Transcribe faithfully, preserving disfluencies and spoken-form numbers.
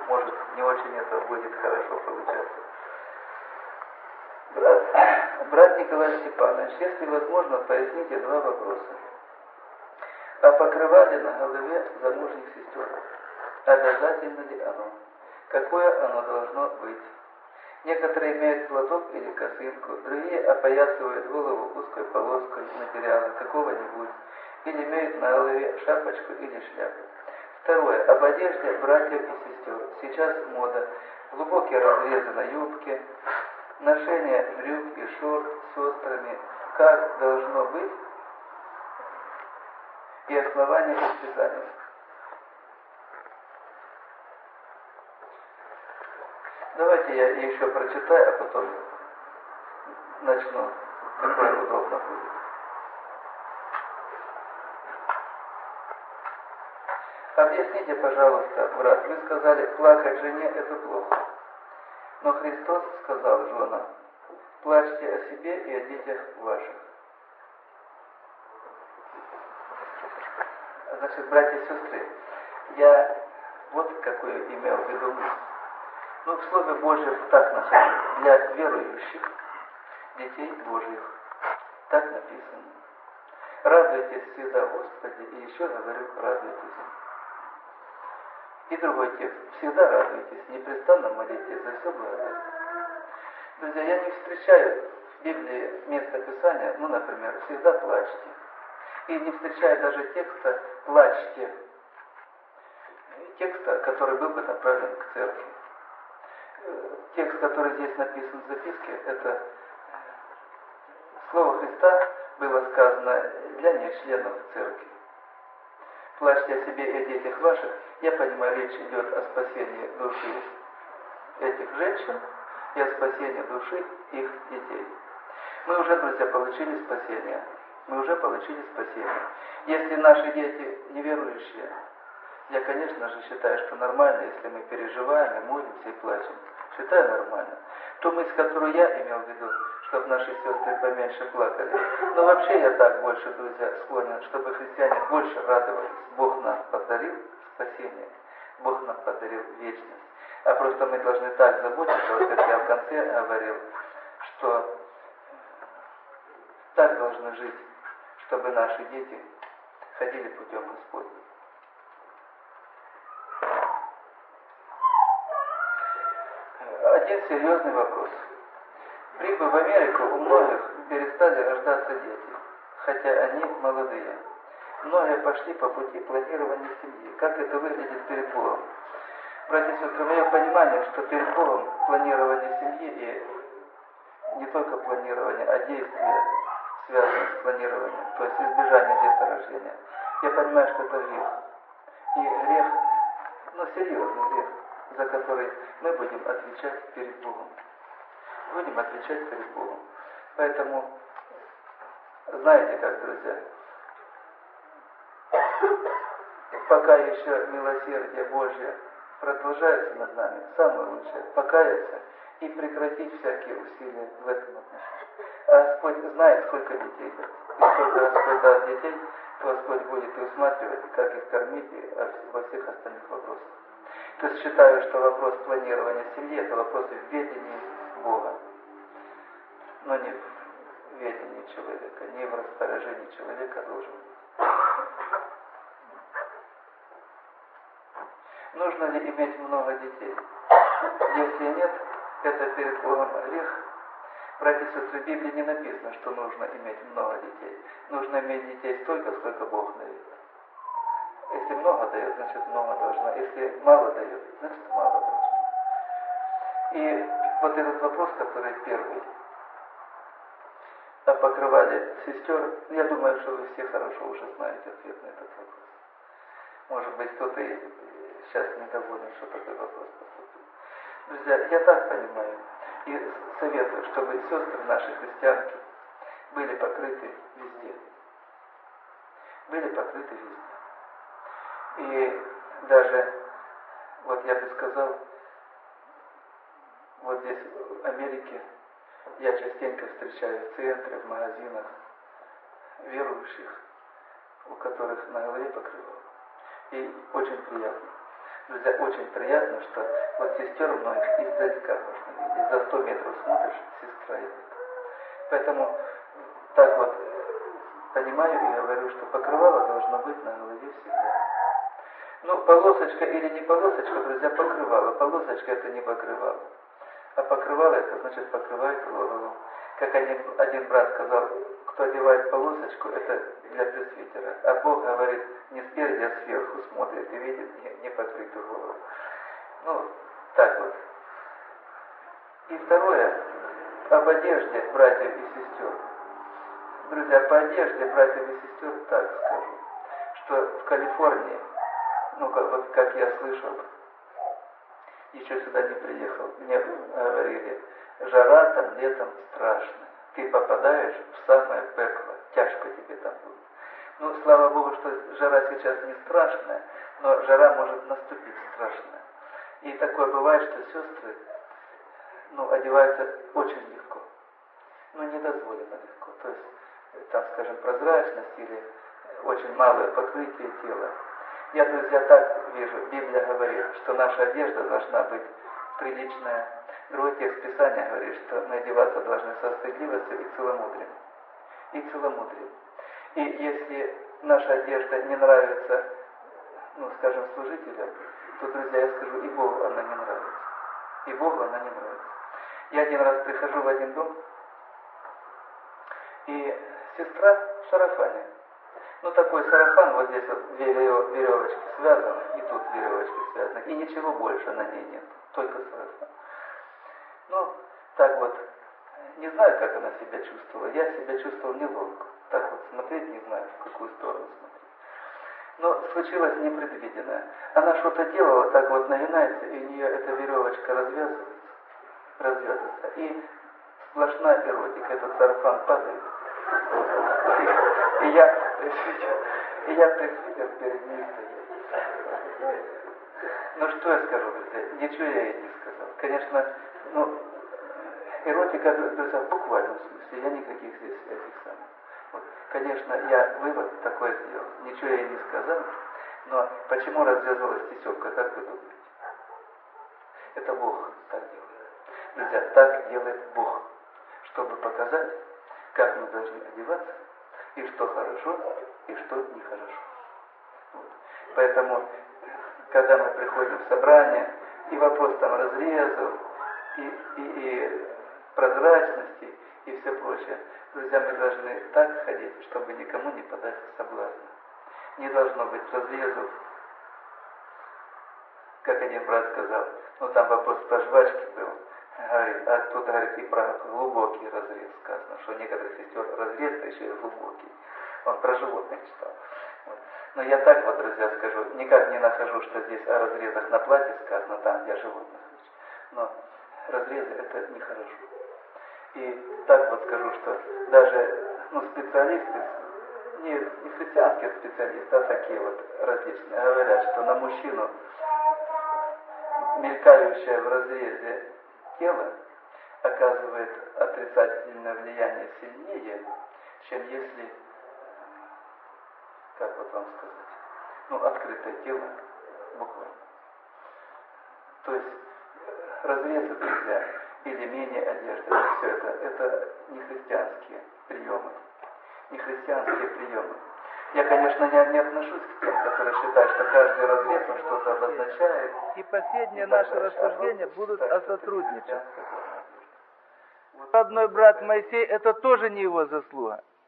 может не очень это будет хорошо получаться. Брат, брат Николай Степанович, если возможно, поясните два вопроса. О покрывале на голове замужних сестер. Обязательно ли оно? Какое оно должно быть? Некоторые имеют платок или косынку, другие опоясывают голову узкой полоской материала какого-нибудь, или имеют на голове шапочку или шляпу. Второе. Об одежде братьев и сестер. Сейчас мода. Глубокие разрезы на юбке, ношение брюк и шорт с сестрами. Как должно быть и основание предписания. Давайте я еще прочитаю, а потом начну, какое удобно будет. Объясните, пожалуйста, брат, вы сказали, плакать жене – это плохо. Но Христос сказал женам, плачьте о себе и о детях ваших. Значит, братья и сестры, я вот какую имел в виду мысль. Ну, в Слове Божьем так нахожу, для верующих детей Божьих. Так написано. Радуйтесь всегда Господи, и еще говорю, радуйтесь. И другой текст. Всегда радуйтесь, непрестанно молитесь за все благодать. Друзья, я не встречаю в Библии место Писания, ну, например, всегда плачьте. И не встречаю даже текста «плачьте», текста, который был бы направлен к церкви. Текст, который здесь написан в записке, это слово Христа было сказано для нечленов церкви. Плачьте о себе и о детях ваших. Я понимаю, речь идет о спасении души этих женщин и о спасении души их детей. Мы уже, друзья, получили спасение. Мы уже получили спасение. Если наши дети неверующие, я, конечно же, считаю, что нормально, если мы переживаем, и молимся, и плачем. Считаю нормально. Ту мысль, которую я имел в виду, чтобы наши сестры поменьше плакали. Но вообще я так больше, друзья, склонен, чтобы христиане больше радовались. Бог нам подарил спасение. Бог нам подарил вечность. А просто мы должны так заботиться, вот как я в конце говорил, что так должны жить, чтобы наши дети ходили путем Господним. Один серьезный вопрос. Прибыв в Америку, у многих перестали рождаться дети, хотя они молодые. Многие пошли по пути планирования семьи. Как это выглядит перед Богом? Братья и сестры, мое понимание, что перед Богом планирование семьи и не только планирование, а действия, связанные с планированием, то есть избежание деторождения. Я понимаю, что это грех. И грех, ну серьезный грех, за который мы будем отвечать перед Богом. Будем отвечать перед Богом. Поэтому, знаете как, друзья, пока еще милосердие Божье продолжается над нами, самое лучшее – покаяться и прекратить всякие усилия в этом отношении. А Господь знает, сколько детей даст. И сколько Господь даст детей, то Господь будет и усматривать, как их кормить, и во всех остальных вопросах. То есть считаю, что вопрос планирования семьи – это вопрос в ведении Бога, но не в ведении человека, не в распоряжении человека должен. Нужно ли иметь много детей? Если нет, это перед Богом грех. Братья и сестры, в Библии не написано, что нужно иметь много детей. Нужно иметь детей столько, сколько Бог дает. Если много дает, значит много должно. Если мало дает, значит мало должно. И вот этот вопрос, который первый, о покрывале сестер, я думаю, что вы все хорошо уже знаете ответ на этот вопрос. Может быть, кто-то и сейчас недоволен, что такой вопрос поступил. Друзья, я так понимаю и советую, чтобы сестры наши христианки были покрыты везде. Были покрыты везде. И даже, вот я бы сказал, вот здесь в Америке я частенько встречаю в центре, в магазинах верующих, у которых на голове покрывало. И очень приятно. Друзья, очень приятно, что вот сестер многих издалека можно видеть. За сто метров смотришь, сестра идет. Поэтому так вот понимаю и говорю, что покрывало должно быть на голове всегда. Ну, полосочка или не полосочка, друзья, покрывало. Полосочка это не покрывало. А покрывало это значит покрывает голову. Как один, один брат сказал, кто одевает полосочку, это для пресвитера. А Бог говорит, не спереди, а сверху смотрит и видит не, не покрытую голову. Ну, так вот. И второе, об одежде братьев и сестер. Друзья, по одежде братьев и сестер так скажу, что в Калифорнии, ну, как, вот как я слышал, еще сюда не приехал, мне говорили, жара там летом страшная. Ты попадаешь в самое пекло, тяжко тебе там будет. Ну, слава Богу, что жара сейчас не страшная, но жара может наступить страшная. И такое бывает, что сестры, ну, одеваются очень легко. Ну, недозволено легко. То есть, там, скажем, прозрачность или очень малое покрытие тела. Я, друзья, так вижу, Библия говорит, что наша одежда должна быть приличная. Другой текст Писания говорит, что мы одеваться должны со стыдливостью и целомудрием. И целомудрием. И если наша одежда не нравится, ну, скажем, служителям, то, друзья, я скажу, и Богу она не нравится. И Богу она не нравится. Я один раз прихожу в один дом, и сестра в сарафане. Ну, такой сарафан, вот здесь вот две веревочки связаны, и тут веревочки связаны, и ничего больше на ней нет, только сарафан. Ну, так вот, не знаю, как она себя чувствовала, я себя чувствовал неловко, так вот смотреть не знаю, в какую сторону смотреть. Но случилось непредвиденное. Она что-то делала, так вот навинается, и у нее эта веревочка развязывается, развязывается, и сплошная эротика, этот сарафан падает. И, и я пресвитер, и я пресвитер перед ней стою. Ну что я скажу, друзья, ничего я ей не сказал. Конечно, ну, эротика, друзья, в буквальном смысле, я никаких здесь этих самых. Вот. Конечно, я вывод такой сделал, ничего я ей не сказал, но почему развязывалась тесемка, как вы думаете? Это Бог так делает. Друзья, так делает Бог, чтобы показать, как мы должны одеваться, и что хорошо, и что нехорошо. Вот. Поэтому, когда мы приходим в собрание, и вопрос там разрезов, и, и, и прозрачности, и все прочее, друзья, мы должны так ходить, чтобы никому не подать соблазна. Не должно быть разрезов, как один брат сказал, ну там вопрос про жвачки был. Говорит, а тут, говорит, и про глубокий разрез сказано, что некоторых сестер разрез, еще и глубокий. Он про животных читал. Вот. Но я так вот, друзья, скажу, никак не нахожу, что здесь о разрезах на платье сказано, там, где животных. Но разрезы это нехорошо. И так вот скажу, что даже ну, специалисты, не, не христианские специалисты, а такие вот различные, говорят, что на мужчину, мелькающее в разрезе тело, оказывает отрицательное влияние сильнее, чем если, как вот вам сказать, ну, открытое тело, буквально. То есть разрезы, друзья, или менее одежды, все это, это не христианские приемы, не христианские приемы. Я, конечно, не, не отношусь к тем, которые считают, что каждый разрез он что-то обозначает. И последние наши рассуждения будут о сотрудничестве. Родной брат Моисей, это тоже не его заслуга.